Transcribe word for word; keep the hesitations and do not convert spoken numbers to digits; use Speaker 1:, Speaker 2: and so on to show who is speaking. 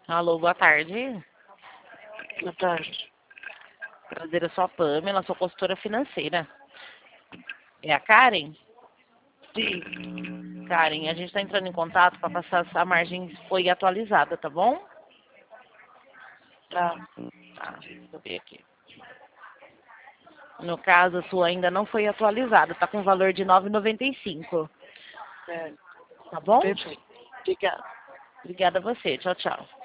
Speaker 1: Alô, boa tarde.
Speaker 2: Boa tarde.
Speaker 1: Prazer, eu sou a Pamela, sou consultora financeira. É a Karen?
Speaker 2: Sim.
Speaker 1: Karen, a gente está entrando em contato para passar se a margem foi atualizada, tá bom?
Speaker 2: Tá.
Speaker 1: Tá, deixa eu ver aqui. No caso, a sua ainda não foi atualizada, tá com valor de nove reais e noventa e cinco
Speaker 2: É.
Speaker 1: centavos, tá bom?
Speaker 2: Perfeito. Obrigada.
Speaker 1: Obrigada a você, tchau, tchau.